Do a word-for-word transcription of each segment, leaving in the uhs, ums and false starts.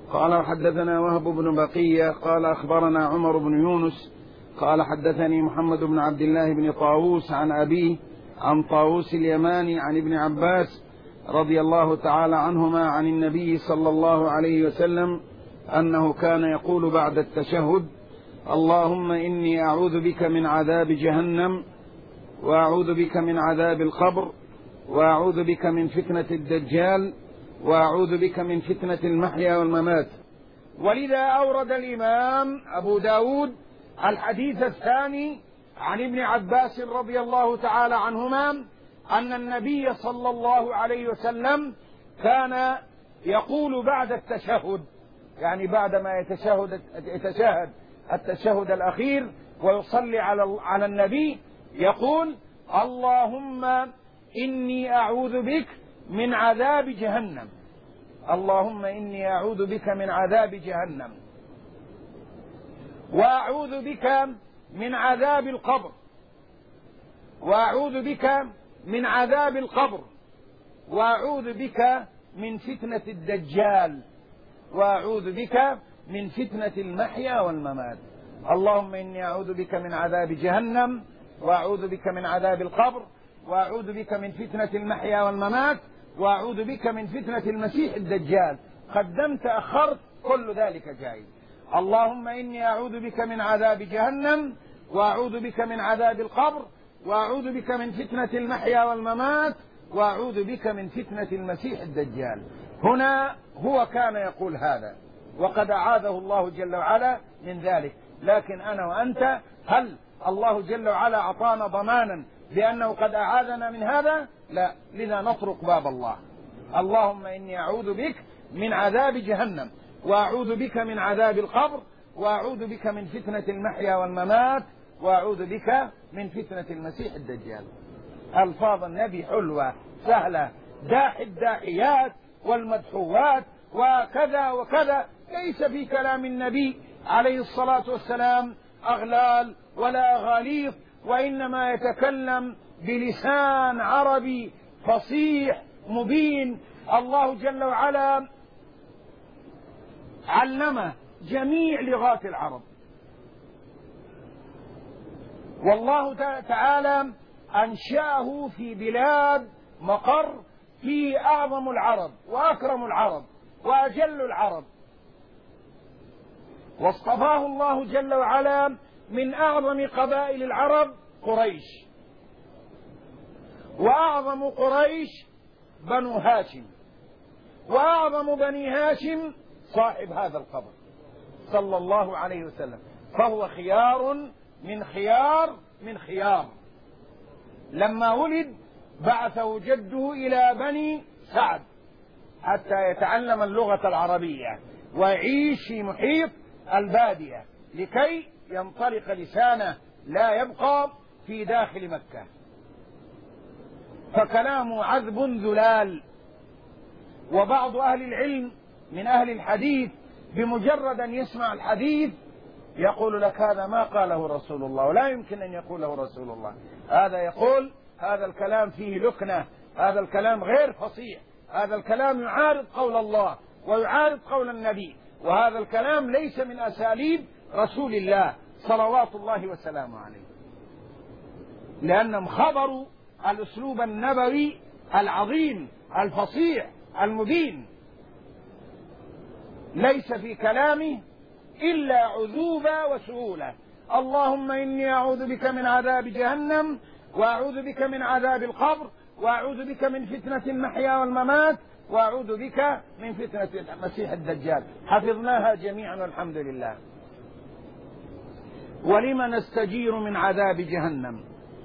قال حدثنا وهب بن بقية قال أخبرنا عمر بن يونس قال حدثني محمد بن عبد الله بن طاووس عن أبيه عن طاووس اليماني عن ابن عباس رضي الله تعالى عنهما عن النبي صلى الله عليه وسلم أنه كان يقول بعد التشهد: اللهم إني أعوذ بك من عذاب جهنم، وأعوذ بك من عذاب القبر، وأعوذ بك من فتنة الدجال، وأعوذ بك من فتنة المحيا والممات. ولذا أورد الإمام أبو داود الحديث الثاني عن ابن عباس رضي الله تعالى عنهما أن النبي صلى الله عليه وسلم كان يقول بعد التشهد، يعني بعدما يتشهد يتشهد التشهد الأخير ويصلي على على النبي، يقول: اللهم إني أعوذ بك من عذاب جهنم، اللهم إني أعوذ بك من عذاب جهنم، وأعوذ بك من عذاب القبر، وأعوذ بك من عذاب القبر، وأعوذ بك من فتنة الدجال، وأعوذ بك من فتنة المحيا والممات. اللهم إني أعوذ بك من عذاب جهنم، وأعوذ بك من عذاب القبر، وأعوذ بك من فتنة المحيا والممات، وأعوذ بك من فتنة المسيح الدجال. قدمت أخرت كل ذلك جائز. اللهم إني أعوذ بك من عذاب جهنم، وأعوذ بك من عذاب القبر، وأعوذ بك من فتنة المحيا والممات، وأعوذ بك من فتنة المسيح الدجال. هنا هو كان يقول هذا وقد أعاذه الله جل وعلا من ذلك، لكن أنا وأنت هل الله جل وعلا أعطانا ضمانا بأنه قد أعاذنا من هذا؟ لا، لذا نطرق باب الله. اللهم إني أعوذ بك من عذاب جهنم، وأعوذ بك من عذاب القبر، وأعوذ بك من فتنة المحيا والممات، وأعوذ بك من فتنة المسيح الدجال. ألفاظ النبي حلوة سهلة، داحي الداحيات والمدحوات وكذا وكذا، ليس في كلام النبي عليه الصلاة والسلام أغلال ولا أغاليط، وإنما يتكلم بلسان عربي فصيح مبين. الله جل وعلا علم جميع لغات العرب، والله تعالى أنشأه في بلاد مقر في أعظم العرب وأكرم العرب وأجل العرب، واصطفاه الله جل وعلا من أعظم قبائل العرب قريش، وأعظم قريش بنو هاشم، وأعظم بني هاشم صاحب هذا القبر صلى الله عليه وسلم، فهو خيار من خيار من خيار. لما ولد بعثه جده إلى بني سعد حتى يتعلم اللغة العربية ويعيش في محيط البادية لكي ينطلق لسانه لا يبقى في داخل مكة، فكلامه عذب ذلال. وبعض أهل العلم من أهل الحديث بمجرد أن يسمع الحديث يقول لك هذا ما قاله رسول الله، ولا يمكن أن يقوله رسول الله. هذا يقول هذا الكلام فيه لكنة، هذا الكلام غير فصيح، هذا الكلام يعارض قول الله ويعارض قول النبي، وهذا الكلام ليس من أساليب رسول الله صلوات الله وسلامه عليه، لأنهم خبروا الأسلوب النبوي العظيم الفصيح المبين، ليس في كلامه إلا عذوبة وسهولة. اللهم إني أعوذ بك من عذاب جهنم، وأعوذ بك من عذاب القبر، وأعوذ بك من فتنة المحيا والممات، وأعوذ بك من فتنة المسيح الدجال. حفظناها جميعا والحمد لله. ولما نستجير من عذاب جهنم؟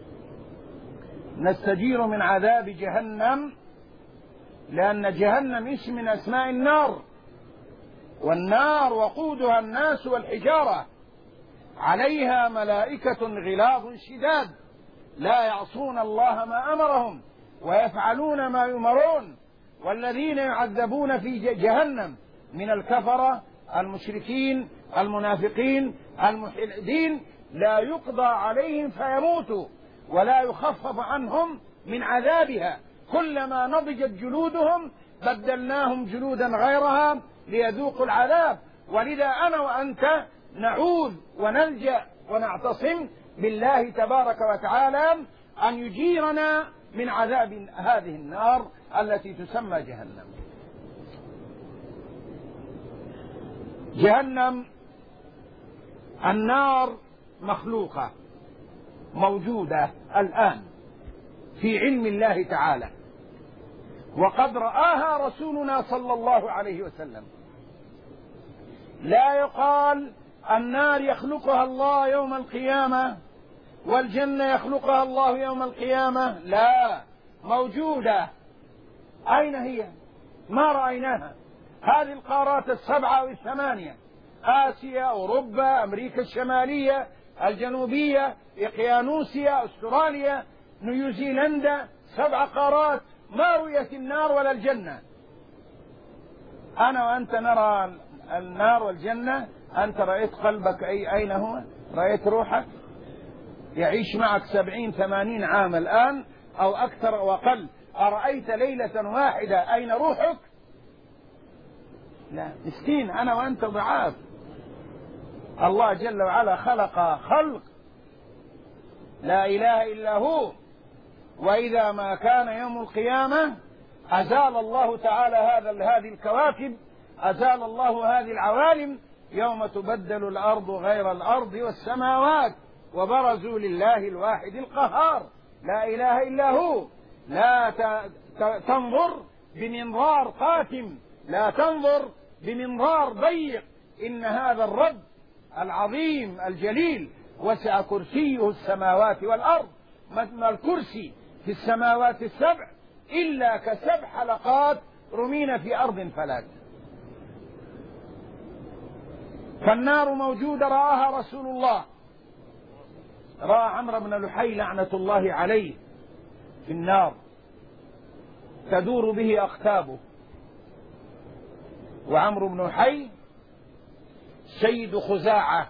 نستجير من عذاب جهنم لأن جهنم اسم من أسماء النار، والنار وقودها الناس والحجارة، عليها ملائكة غلاظ شداد لا يعصون الله ما أمرهم ويفعلون ما يؤمرون. والذين يعذبون في جهنم من الكفرة المشركين المنافقين الملحدين لا يقضى عليهم فيموتوا ولا يخفف عنهم من عذابها، كلما نضجت جلودهم بدلناهم جلودا غيرها ليذوقوا العذاب. ولذا أنا وأنت نعوذ ونلجأ ونعتصم بالله تبارك وتعالى أن يجيرنا من عذاب هذه النار التي تسمى جهنم. جهنم النار مخلوقة موجودة الآن في علم الله تعالى، وقد رآها رسولنا صلى الله عليه وسلم. لا يقال النار يخلقها الله يوم القيامة والجنة يخلقها الله يوم القيامة، لا، موجودة. أين هي؟ ما رأيناها. هذه القارات السبعة أو الثمانية، آسيا، أوروبا، أمريكا الشمالية، الجنوبية، إقيانوسيا، أستراليا، نيوزيلندا، سبع قارات ما رؤيت النار ولا الجنة. أنا وأنت نرى النار والجنة. أنت رأيت قلبك أي أين هو؟ رأيت روحك يعيش معك سبعين ثمانين عام الآن أو أكثر أو أقل. أرأيت ليلة واحدة أين روحك؟ لا، مسكين أنا وأنت ضعاف. الله جل وعلا خلق خلق لا إله إلا هو. وإذا ما كان يوم القيامة أزال الله تعالى هذا هذه الكواكب، أزال الله هذه العوالم، يوم تبدل الأرض غير الأرض والسماوات وبرزوا لله الواحد القهار لا إله إلا هو. لا تنظر بمنظار قاتم، لا تنظر بمنظار ضيق. إن هذا الرب العظيم الجليل وسع كرسيه السماوات والأرض. ما الكرسي في السماوات السبع إلا كسبع حلقات رمين في أرض فلات. فالنار موجودة رآها رسول الله. رأى عمرو بن لحي لعنة الله عليه في النار تدور به أقتابه. وعمرو بن لحي سيد خزاعة،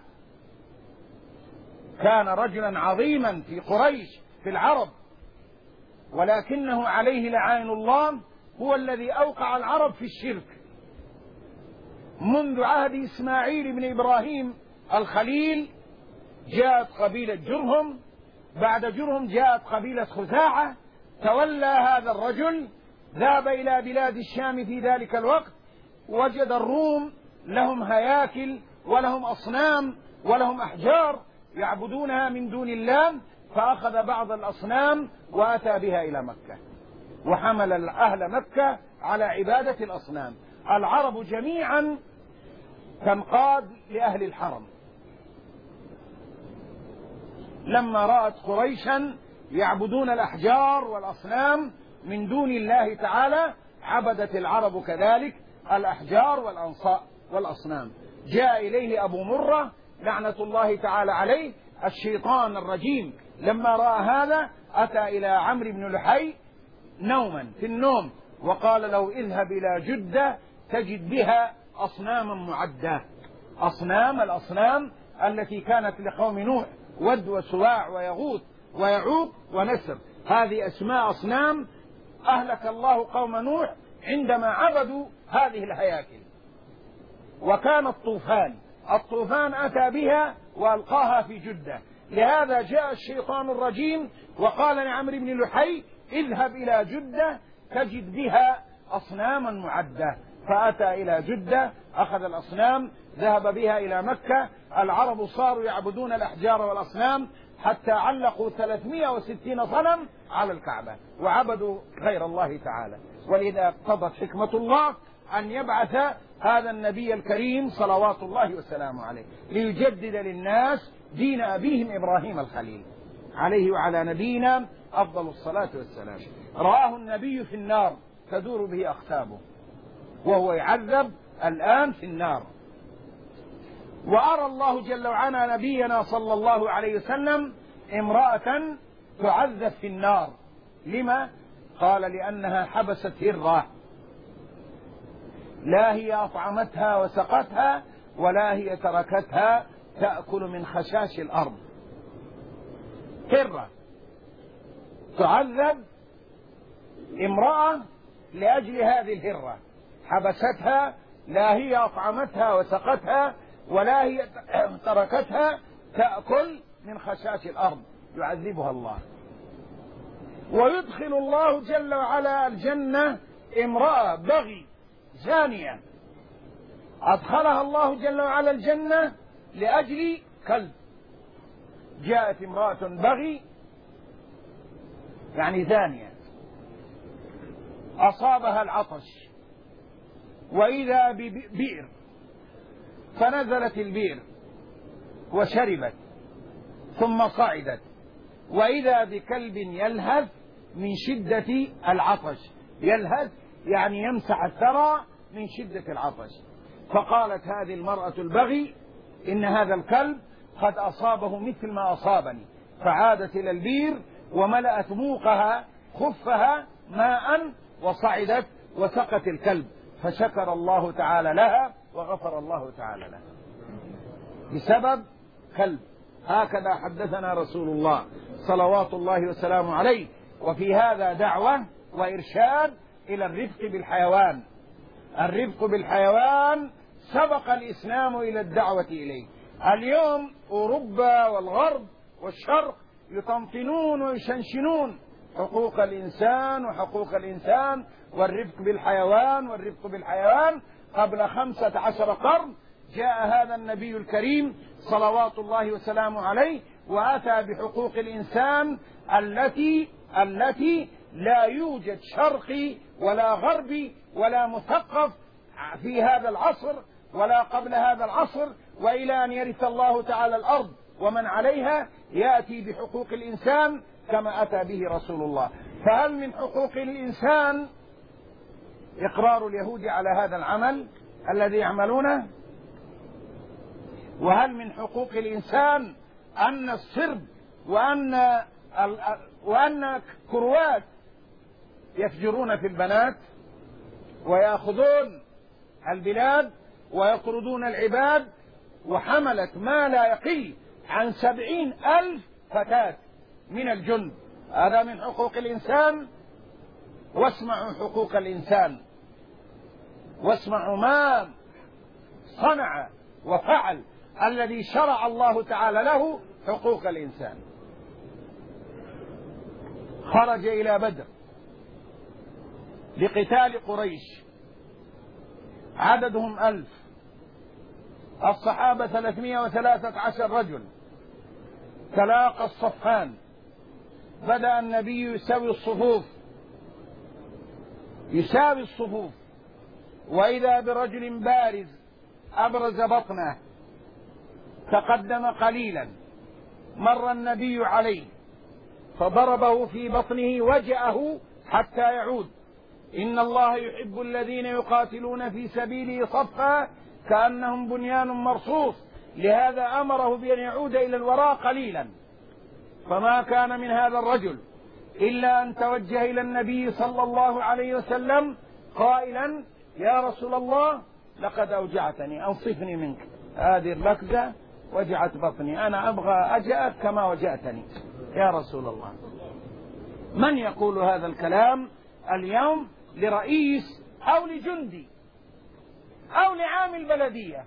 كان رجلا عظيما في قريش في العرب، ولكنه عليه لعائن الله هو الذي أوقع العرب في الشرك منذ عهد إسماعيل بن إبراهيم الخليل. جاءت قبيلة جرهم، بعد جرهم جاءت قبيلة خزاعة. تولى هذا الرجل، ذهب إلى بلاد الشام في ذلك الوقت، وجد الروم لهم هياكل ولهم أصنام ولهم أحجار يعبدونها من دون الله، فأخذ بعض الأصنام وأتى بها إلى مكة وحمل أهل مكة على عبادة الأصنام. العرب جميعا تنقاد لأهل الحرم. لما رأت قريشا يعبدون الأحجار والأصنام من دون الله تعالى، عبدت العرب كذلك الأحجار والأصنام. جاء إليه أبو مرة لعنة الله تعالى عليه الشيطان الرجيم، لما رأى هذا أتى إلى عمرو بن لحي نوما في النوم وقال له اذهب إلى جدة تجد بها أصناما معدة. أصنام الأصنام التي كانت لقوم نوح، ود وسواع ويغوث ويعوق ونسر، هذه أسماء أصنام أهلك الله قوم نوح عندما عبدوا هذه الهياكل. وكان الطوفان الطوفان أتى بها وألقاها في جدة. لهذا جاء الشيطان الرجيم وقال لعمرو بن لحي اذهب إلى جدة تجد بها أصناما معدة. فأتى إلى جدة، أخذ الأصنام، ذهب بها إلى مكة. العرب صاروا يعبدون الأحجار والأصنام حتى علقوا ثلاثمائة وستين صنم على الكعبة وعبدوا غير الله تعالى. ولذا اقتضت حكمة الله أن يبعث هذا النبي الكريم صلوات الله وسلامه عليه ليجدد للناس دين أبيهم إبراهيم الخليل عليه وعلى نبينا أفضل الصلاة والسلام. رآه النبي في النار تدور به أقتابه وهو يعذب الآن في النار. وأرى الله جل وعلا نبينا صلى الله عليه وسلم امرأة تعذب في النار. لما؟ قال لأنها حبست هرة، لا هي أطعمتها وسقتها ولا هي تركتها تأكل من خشاش الأرض. هرة تعذب امرأة لأجل هذه الهرة، حبستها لا هي أطعمتها وسقتها ولا هي تركتها تأكل من خشاش الأرض، يعذبها الله. ويدخل الله جل وعلا الجنة امرأة بغي زانية، أدخلها الله جل وعلا الجنة لأجل كلب. جاءت امرأة بغي يعني زانية، أصابها العطش وإذا ببئر، فنزلت البئر وشربت ثم صعدت وإذا بكلب يلهث من شدة العطش. يلهث يعني يمسح الثرى من شدة العطش. فقالت هذه المرأة البغي إن هذا الكلب قد أصابه مثل ما أصابني، فعادت إلى البير وملأت موقها خفها ماء وصعدت وسقت الكلب، فشكر الله تعالى لها وغفر الله تعالى لها بسبب كلب. هكذا حدثنا رسول الله صلوات الله وسلامه عليه. وفي هذا دعوة وإرشاد إلى الرفق بالحيوان. الرفق بالحيوان سبق الإسلام إلى الدعوة إليه. اليوم أوروبا والغرب والشرق يطنطنون ويشنشنون حقوق الإنسان وحقوق الإنسان والرفق بالحيوان والرفق بالحيوان. قبل خمسة عشر قرن جاء هذا النبي الكريم صلوات الله وسلامه عليه وأتى بحقوق الإنسان التي التي لا يوجد شرقي ولا غربي ولا مثقف في هذا العصر ولا قبل هذا العصر وإلى أن يرث الله تعالى الأرض ومن عليها يأتي بحقوق الإنسان كما أتى به رسول الله. فهل من حقوق الإنسان إقرار اليهود على هذا العمل الذي يعملونه؟ وهل من حقوق الإنسان أن الصرب وأن وأن كروات يفجرون في البنات ويأخذون البلاد ويطردون العباد، وحملت ما لا يقل عن سبعين ألف فتاة من الجند؟ هذا من حقوق الإنسان. واسمعوا حقوق الإنسان، واسمعوا ما صنع وفعل الذي شرع الله تعالى له حقوق الإنسان. خرج إلى بدر لقتال قريش، عددهم ألف، الصحابة ثلاثمائة وثلاثة عشر رجل. تلاقى الصفان، بدأ النبي يساوي الصفوف يساوي الصفوف وإذا برجل بارز أبرز بطنه، تقدم قليلا، مر النبي عليه فضربه في بطنه وجأه حتى يعود. إن الله يحب الذين يقاتلون في سبيله صفا كأنهم بنيان مرصوص، لهذا أمره بأن يعود إلى الوراء قليلا. فما كان من هذا الرجل إلا أن توجه إلى النبي صلى الله عليه وسلم قائلا: يا رسول الله لقد أوجعتني، أنصفني منك، هذه الركزة وجعت بطني، أنا أبغى أجأك كما وجأتني يا رسول الله. من يقول هذا الكلام اليوم لرئيس أو لجندي أو لعامل بلدية،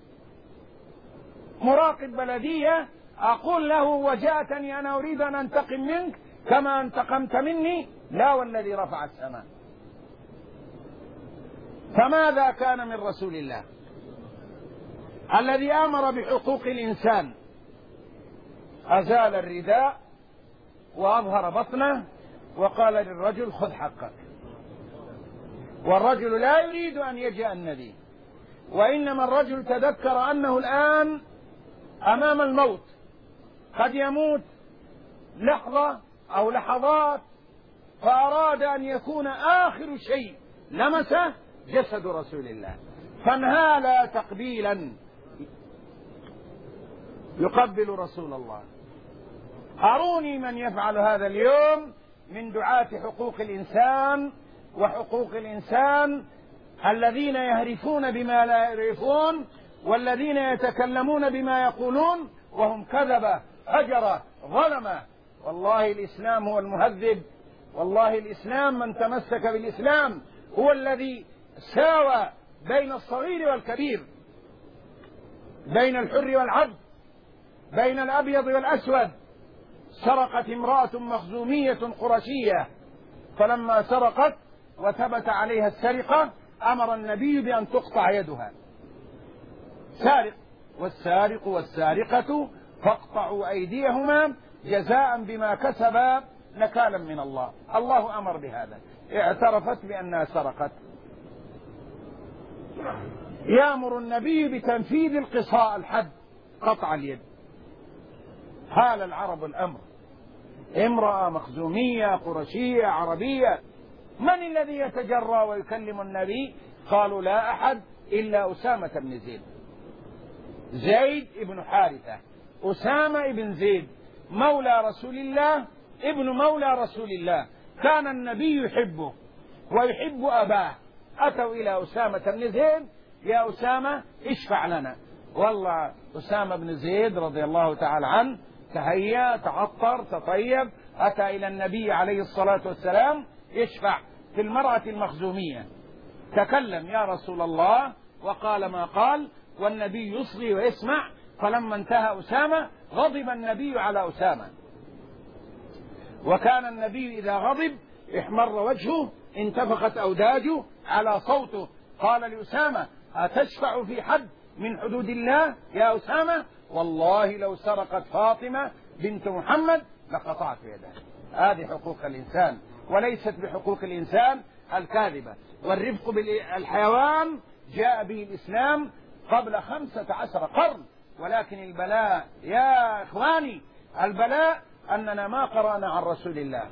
مراقب بلدية، أقول له وجأتني أنا أريد أن أنتقم منك كما انتقمت مني؟ لا والذي رفع السماء. فماذا كان من رسول الله الذي أمر بحقوق الإنسان؟ أزال الرداء وأظهر بطنه وقال للرجل: خذ حقك. والرجل لا يريد أن يجاء النبي، وإنما الرجل تذكر أنه الآن أمام الموت، قد يموت لحظة أو لحظات، فأراد أن يكون آخر شيء لمسه جسد رسول الله، فانهال تقبيلا يقبل رسول الله. أروني من يفعل هذا اليوم من دعاة حقوق الإنسان وحقوق الإنسان الذين يهرفون بما لا يعرفون، والذين يتكلمون بما يقولون وهم كذبة فجرة ظلمة. والله الإسلام هو المهذب، والله الإسلام من تمسك بالإسلام هو الذي ساوى بين الصغير والكبير، بين الحر والعبد، بين الأبيض والأسود. سرقت امرأة مخزومية قرشية، فلما سرقت وثبت عليها السرقة أمر النبي بأن تقطع يدها. سارق، والسارق والسارقة فاقطعوا أيديهما جزاء بما كسبا نكالا من الله. الله أمر بهذا، اعترفت بأنها سرقت. يأمر النبي بتنفيذ القصاص، الحد، قطع اليد. هال العرب الأمر، امرأة مخزومية قرشية عربية، من الذي يتجرأ ويكلم النبي؟ قالوا لا أحد إلا أسامة بن زيد. زيد بن حارثة، أسامة بن زيد، مولى رسول الله، ابن مولى رسول الله، كان النبي يحبه ويحب أباه. أتوا إلى أسامة بن زيد: يا أسامة اشفع لنا. والله أسامة بن زيد رضي الله تعالى عنه تهيأ، تعطر، تطيب، أتى إلى النبي عليه الصلاة والسلام يشفع في المرأة المخزومية. تكلم يا رسول الله وقال ما قال، والنبي يصغي ويسمع. فلما انتهى أسامة غضب النبي على أسامة، وكان النبي إذا غضب احمر وجهه، انتفخت أوداجه على صوته. قال لأسامة: أتشفع في حد من حدود الله يا أسامة؟ والله لو سرقت فاطمة بنت محمد لقطعت يدها. هذه حقوق الإنسان، وليست بحقوق الإنسان الكاذبة. والرفق بالحيوان جاء به الإسلام قبل خمسة عشر قرن، ولكن البلاء يا إخواني، البلاء أننا ما قرأنا عن رسول الله،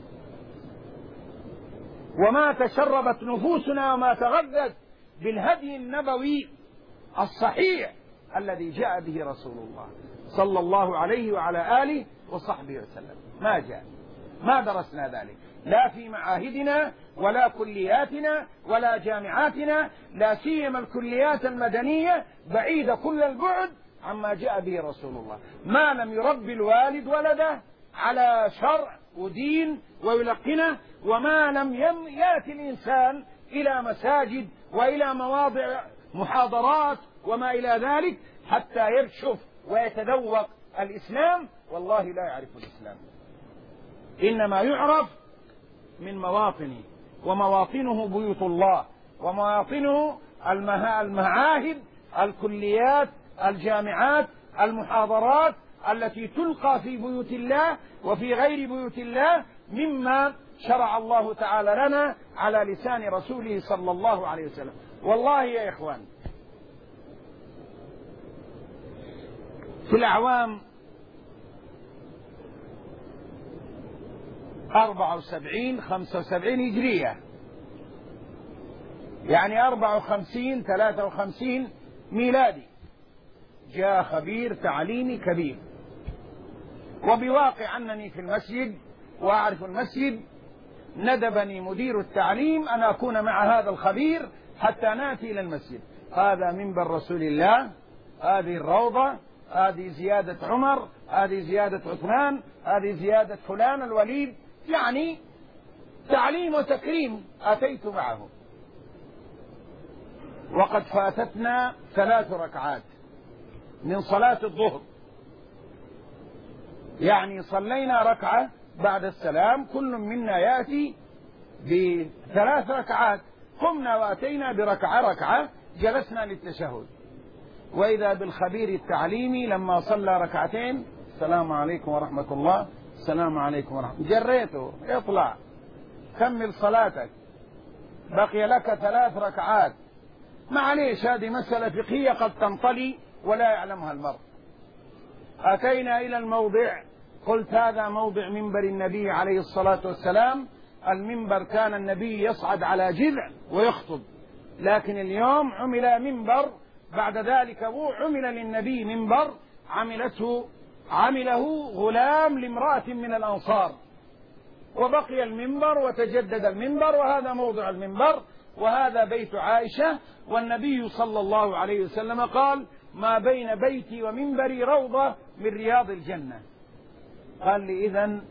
وما تشربت نفوسنا وما تغذت بالهدي النبوي الصحيح الذي جاء به رسول الله صلى الله عليه وعلى آله وصحبه وسلم. ما جاء، ما درسنا ذلك، لا في معاهدنا ولا كلياتنا ولا جامعاتنا، لا سيما الكليات المدنية بعيدة كل البعد عما جاء به رسول الله. ما لم يربي الوالد ولده على شرع ودين ويلقنه، وما لم يأتي الإنسان إلى مساجد وإلى مواضع محاضرات وما إلى ذلك حتى يكشف ويتذوق الإسلام، والله لا يعرف الإسلام. إنما يعرف من مواطنه، ومواطنه بيوت الله، ومواطنه المعاهد، الكليات، الجامعات، المحاضرات التي تلقى في بيوت الله وفي غير بيوت الله مما شرع الله تعالى لنا على لسان رسوله صلى الله عليه وسلم. والله يا إخوان، في الأعوام أربعة وسبعين خمسة وسبعين هجرية، يعني أربعة وخمسين ثلاثة وخمسين ميلادي، جاء خبير تعليمي كبير. وبواقع أنني في المسجد وأعرف المسجد، ندبني مدير التعليم أن أكون مع هذا الخبير حتى نأتي إلى المسجد. هذا منبر رسول الله، هذه الروضة، هذه زيادة عمر، هذه زيادة عثمان، هذه زيادة فلان الوليد، يعني تعليم وتكريم. أتيت معه وقد فاتتنا ثلاث ركعات من صلاة الظهر، يعني صلينا ركعة بعد السلام، كل منا يأتي بثلاث ركعات. قمنا وأتينا بركعة ركعة، جلسنا للتشهد، وإذا بالخبير التعليمي لما صلى ركعتين: السلام عليكم ورحمة الله، السلام عليكم ورحمة الله. جريته: اطلع كمل صلاتك، بقي لك ثلاث ركعات. معليش، هذه مسألة فقهية قد تنطلي ولا يعلمها المرء. أتينا إلى الموضع، قلت هذا موضع منبر النبي عليه الصلاة والسلام. المنبر كان النبي يصعد على جذع ويخطب، لكن اليوم عمل منبر، بعد ذلك عمل للنبي منبر عملته عمله غلام لامرأة من الأنصار، وبقي المنبر وتجدد المنبر، وهذا موضع المنبر، وهذا بيت عائشة. والنبي صلى الله عليه وسلم قال: ما بين بيتي ومنبري روضة من رياض الجنة. قال لي: إذن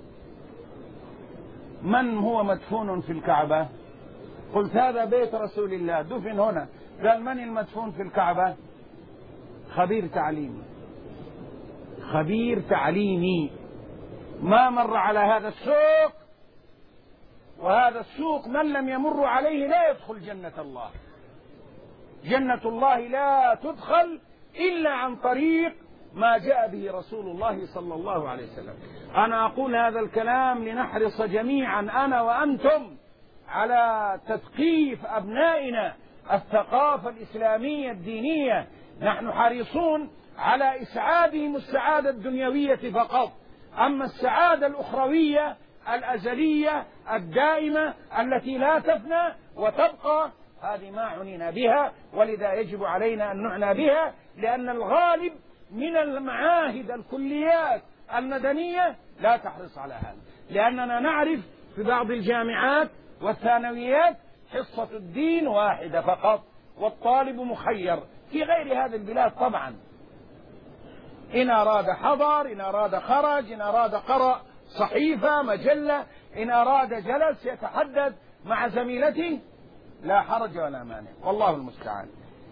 من هو مدفون في الكعبة؟ قلت: هذا بيت رسول الله، دفن هنا. قال من المدفون في الكعبة؟ خبير تعليمي، خبير تعليمي ما مر على هذا السوق، وهذا السوق من لم يمر عليه لا يدخل جنة الله. جنة الله لا تدخل إلا عن طريق ما جاء به رسول الله صلى الله عليه وسلم. أنا أقول هذا الكلام لنحرص جميعا أنا وأنتم على تثقيف أبنائنا الثقافة الإسلامية الدينية. نحن حريصون على إسعادهم السعادة الدنيوية فقط، أما السعادة الأخروية الأزلية الدائمة التي لا تفنى وتبقى هذه ما عنينا بها، ولذا يجب علينا أن نعنى بها، لأن الغالب من المعاهد الكليات المدنية لا تحرص على هذا، لأننا نعرف في بعض الجامعات والثانويات حصة الدين واحدة فقط والطالب مخير. في غير هذه البلاد طبعا إن أراد حضر، إن أراد خرج، إن أراد قرأ صحيفة مجلة، إن أراد جلس يتحدث مع زميلته، لا حرج ولا مانع، والله المستعان.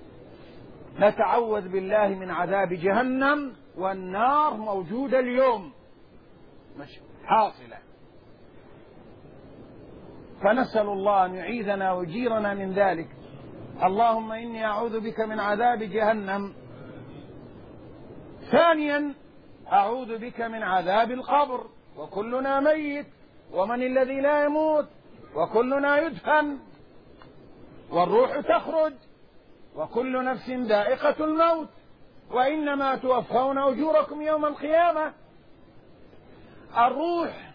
نتعوذ بالله من عذاب جهنم، والنار موجودة اليوم مش حاصلة، فنسأل الله أن يعيذنا ويجيرنا من ذلك. اللهم إني أعوذ بك من عذاب جهنم. ثانيا أعوذ بك من عذاب القبر، وكلنا ميت، ومن الذي لا يموت، وكلنا يدفن، والروح تخرج، وكل نفس ذائقة الموت، وإنما توفون أجوركم يوم القيامة. الروح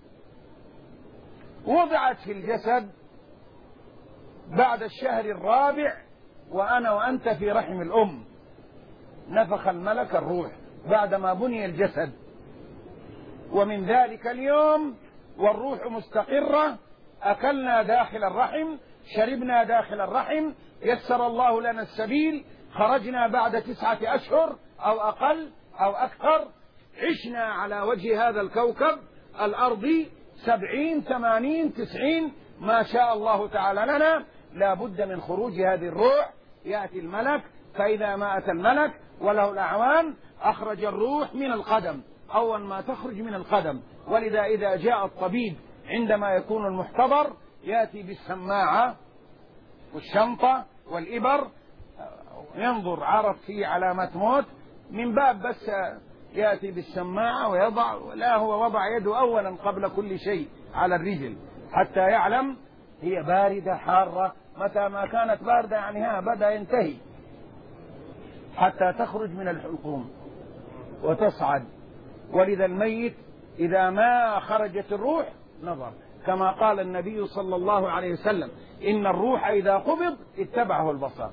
وضعت في الجسد بعد الشهر الرابع وأنا وأنت في رحم الأم، نفخ الملك الروح بعدما بني الجسد، ومن ذلك اليوم والروح مستقرة، أكلنا داخل الرحم، شربنا داخل الرحم، يسر الله لنا السبيل، خرجنا بعد تسعة أشهر أو أقل أو أكثر، عشنا على وجه هذا الكوكب الأرضي سبعين ثمانين تسعين ما شاء الله تعالى لنا. لا بد من خروج هذه الروح، يأتي الملك، فإذا ما أتى الملك وله الأعوان أخرج الروح من القدم، أول ما تخرج من القدم. ولذا إذا جاء الطبيب عندما يكون المحتضر يأتي بالسماعة والشنطة والإبر، ينظر عرف فيه علامة موت، من باب بس يأتي بالسماعة ويضع، لا هو وضع يده أولا قبل كل شيء على الرجل حتى يعلم هي باردة حارة، متى ما كانت باردة يعني ها بدأ ينتهي، حتى تخرج من الحلقوم وتصعد. ولذا الميت إذا ما خرجت الروح نظر، كما قال النبي صلى الله عليه وسلم إن الروح إذا قبض اتبعه البصر.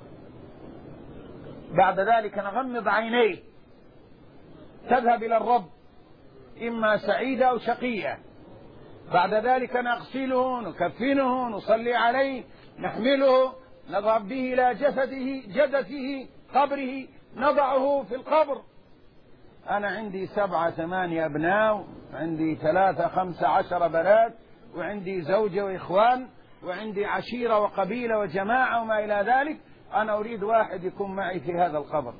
بعد ذلك نغمض عينيه، تذهب إلى الرب إما سعيدة أو شقية. بعد ذلك نغسله، نكفنه، نصلي عليه، نحمله، نذهب به إلى جسده جدته قبره، نضعه في القبر. أنا عندي سبعة ثمانية أبناء، عندي ثلاثة خمسة عشر بنات، وعندي زوجة وإخوان، وعندي عشيرة وقبيلة وجماعة وما إلى ذلك. أنا أريد واحد يكون معي في هذا القبر.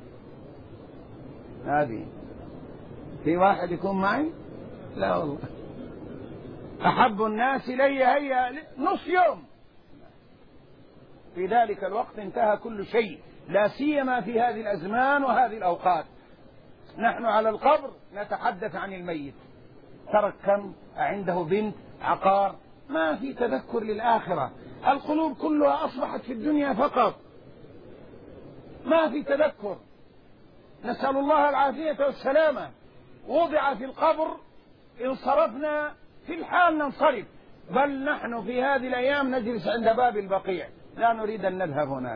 هذه في واحد يكون معي؟ لا والله. أحب الناس إلي هي نص يوم، في ذلك الوقت انتهى كل شيء، لا سيما في هذه الأزمان وهذه الأوقات. نحن على القبر نتحدث عن الميت، ترك كم، عنده بنت، عقار، ما في تذكر للآخرة. القلوب كلها أصبحت في الدنيا فقط، ما في تذكر. نسأل الله العافية والسلامة. وضع في القبر انصرفنا في الحال ننصرف، بل نحن في هذه الأيام نجلس عند باب البقيع لا نريد أن نذهب هناك.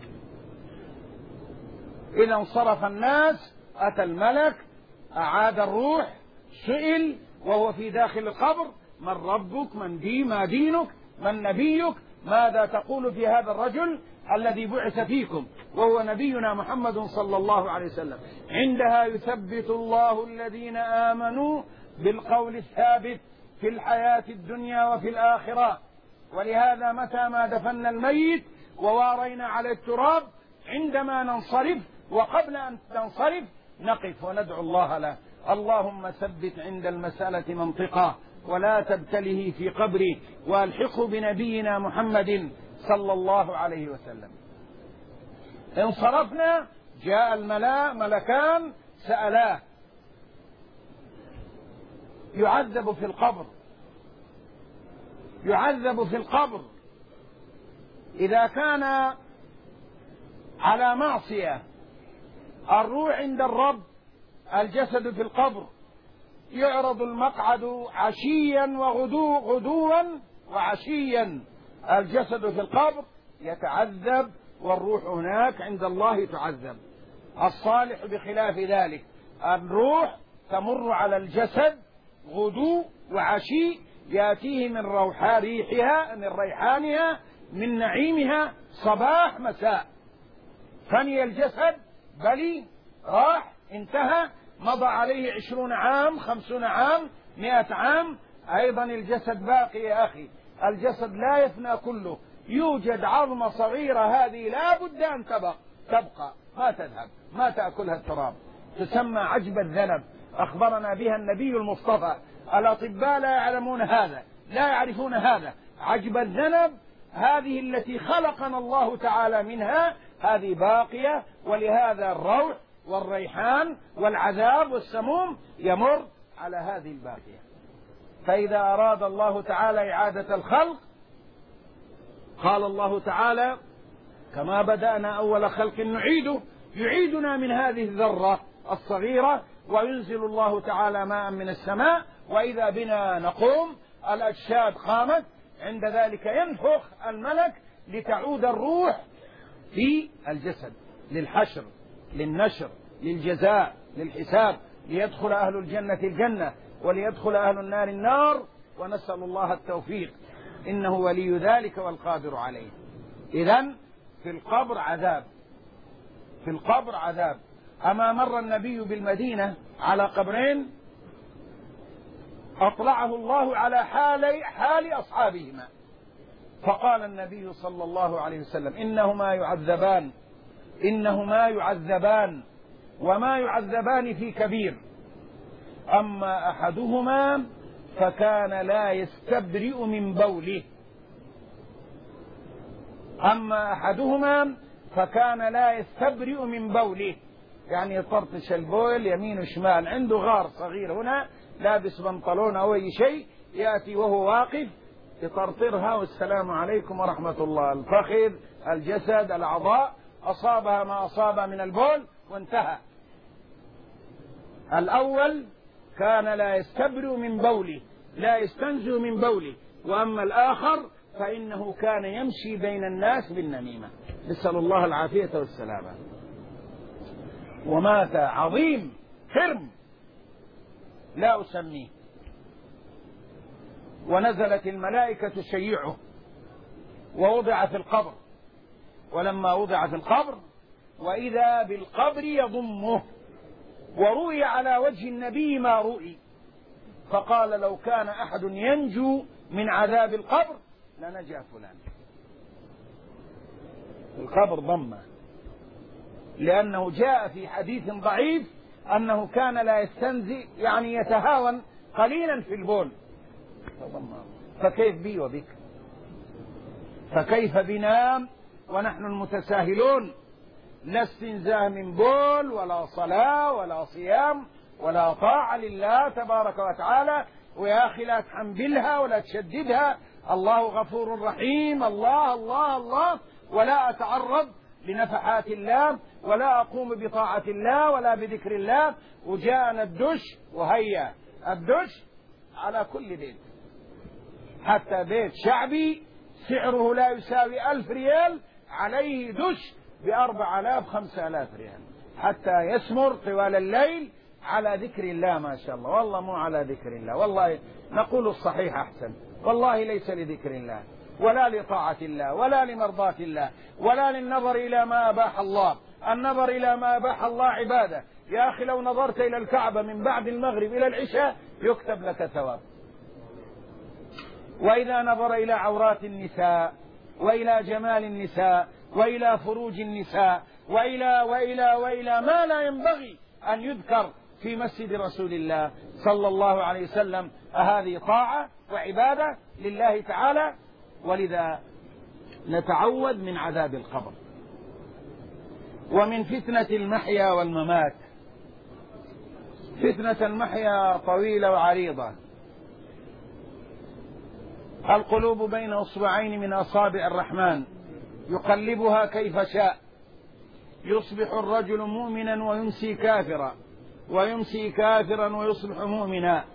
إذا انصرف الناس أتى الملك، أعاد الروح، سئل وهو في داخل القبر: من ربك؟ من دي ما دينك؟ من نبيك؟ ماذا تقول في هذا الرجل الذي بعث فيكم وهو نبينا محمد صلى الله عليه وسلم؟ عندها يثبت الله الذين آمنوا بالقول الثابت في الحياة الدنيا وفي الآخرة. ولهذا متى ما دفن الميت ووارينا على التراب عندما ننصرف، وقبل أن ننصرف نقف وندعو الله له. اللهم ثبت عند المسألة منطقة ولا تبتله في قبره، والحقه بنبينا محمد صلى الله عليه وسلم. انصرفنا، جاء الملاء ملكان سألاه: يعذب في القبر، يعذب في القبر إذا كان على معصية. الروح عند الرب، الجسد في القبر. يعرض المقعد عشيا وغدو غدوا وعشيا. الجسد في القبر يتعذب، والروح هناك عند الله تعذب. الصالح بخلاف ذلك، الروح تمر على الجسد غدو وعشي، يأتيه من روحها ريحها، من ريحانها، من نعيمها، صباح مساء. فني الجسد بلي، راح، انتهى، مضى عليه عشرون عام، خمسون عام، مئة عام، أيضا الجسد باقي يا أخي. الجسد لا يفنى كله، يوجد عظمة صغيرة هذه لا بد أن تبقى, تبقى ما تذهب، ما تأكلها التراب، تسمى عجب الذنب، أخبرنا بها النبي المصطفى. الأطباء لا يعلمون هذا، لا يعرفون هذا. عجب الذنب هذه التي خلقنا الله تعالى منها، هذه باقية، ولهذا الروح والريحان والعذاب والسموم يمر على هذه الباقية. فإذا أراد الله تعالى إعادة الخلق، قال الله تعالى: كما بدأنا أول خلق نعيده، يعيدنا من هذه الذرة الصغيرة، وينزل الله تعالى ماء من السماء، وإذا بنا نقوم، الأجساد قامت، عند ذلك ينفخ الملك لتعود الروح في الجسد، للحشر، للنشر، للجزاء، للحساب، ليدخل أهل الجنة الجنة، وليدخل أهل النار النار، ونسأل الله التوفيق، إنه ولي ذلك والقادر عليه. إذن في القبر عذاب، في القبر عذاب. أما مر النبي بالمدينة على قبرين أطلعه الله على حال حال أصحابهما، فقال النبي صلى الله عليه وسلم: إنهما يعذبان، إنهما يعذبان، وما يعذبان في كبير. أما أحدهما فكان لا يستبرئ من بوله، أما أحدهما فكان لا يستبرئ من بوله، يعني يطرطش البول يمين وشمال، عنده غار صغير هنا، لابس بنطلون أو أي شيء، يأتي وهو واقف يطرطرها: والسلام عليكم ورحمة الله. الفخذ، الجسد، الأعضاء، أصابها ما أصاب من البول وانتهى. الأول كان لا يستبرئ من بوله، لا يستنزه من بوله. وأما الآخر فإنه كان يمشي بين الناس بالنميمة، نسأل الله العافية والسلامة. ومات عظيم حرم لا أسميه، ونزلت الملائكة تشيعه، ووضع في القبر. ولما وضع في القبر وإذا بالقبر يضمه، وروي على وجه النبي ما روي، فقال: لو كان أحد ينجو من عذاب القبر لنجا فلان. القبر ضمه، لأنه جاء في حديث ضعيف أنه كان لا يستنزئ، يعني يتهاون قليلا في البول، فكيف بي وبك؟ فكيف بنا ونحن المتساهلون؟ لا استنزاه من بول، ولا صلاة، ولا صيام، ولا طاعة لله تبارك وتعالى. ويا أخي لا تحنبلها ولا تشددها، الله غفور رحيم، الله الله الله، ولا أتعرض لنفحات الله، ولا أقوم بطاعة الله ولا بذكر الله. وجاءنا الدش، وهيا الدش على كل بيت، حتى بيت شعبي سعره لا يساوي ألف ريال عليه دش بأربع آلاف خمسة آلاف ريال، حتى يسمر طوال الليل على ذكر الله. ما شاء الله، والله مو على ذكر الله، والله نقول الصحيح أحسن، والله ليس لذكر الله ولا لطاعة الله ولا لمرضاة الله ولا للنظر إلى ما أباح الله. النظر إلى ما أباح الله عبادة يا أخي. لو نظرت إلى الكعبة من بعد المغرب إلى العشاء يكتب لك ثواب. وإذا نظر إلى عورات النساء وإلى جمال النساء وإلى فروج النساء وإلى وإلى وإلى ما لا ينبغي أن يذكر في مسجد رسول الله صلى الله عليه وسلم. أهذه طاعة وعبادة لله تعالى. ولذا نتعوذ من عذاب القبر ومن فتنة المحيا والممات. فتنة المحيا طويلة وعريضة. القلوب بين أصبعين من أصابع الرحمن يقلبها كيف شاء. يصبح الرجل مؤمنا ويمسي كافرا، ويمسي كافرا ويصبح مؤمنا.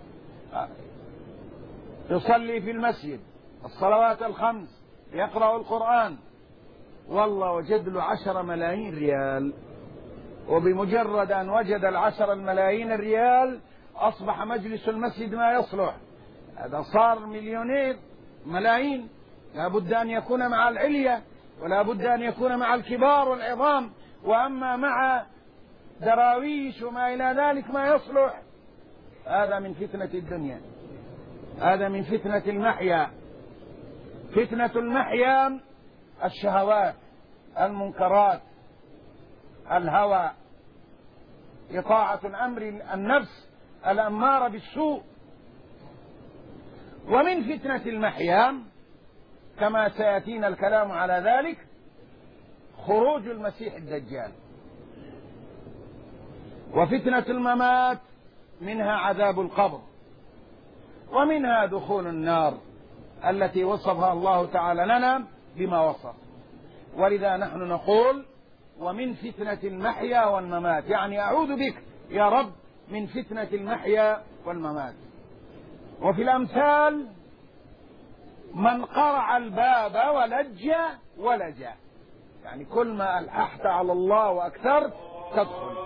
يصلي في المسجد الصلوات الخمس، يقرأ القرآن، والله وجد له عشر ملايين ريال، وبمجرد أن وجد العشر الملايين الريال أصبح مجلس المسجد ما يصلح. هذا صار مليونير، ملايين. لا بد أن يكون مع العلية، ولا بد أن يكون مع الكبار والعظام، وأما مع دراويش وما إلى ذلك ما يصلح. هذا من فتنة الدنيا، هذا من فتنة المحيا. فتنة المحيا الشهوات، المنكرات، الهوى، إطاعة الأمر النفس الأمارة بالسوء. ومن فتنة المحيا كما سيأتينا الكلام على ذلك خروج المسيح الدجال. وفتنة الممات منها عذاب القبر، ومنها دخول النار التي وصفها الله تعالى لنا بما وصف. ولذا نحن نقول ومن فتنة المحيا والممات، يعني أعوذ بك يا رب من فتنة المحيا والممات. وفي الأمثال من قرع الباب ولج ولج، يعني كل ما ألححت على الله وأكثرت تدخل.